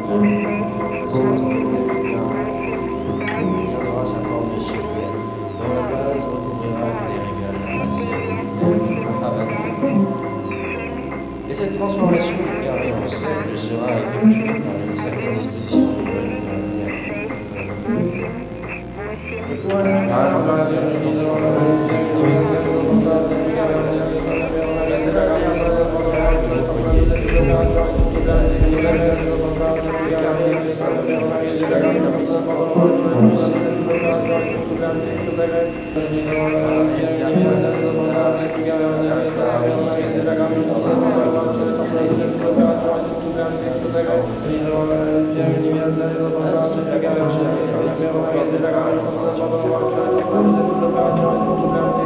Gardera sa forme circulaire, dont la base recouvrira une régale abattue. Et cette transformation du carré en cercle sera effectuée par une certaine disposition de l'œil dans la lumière. Ainsi, la construction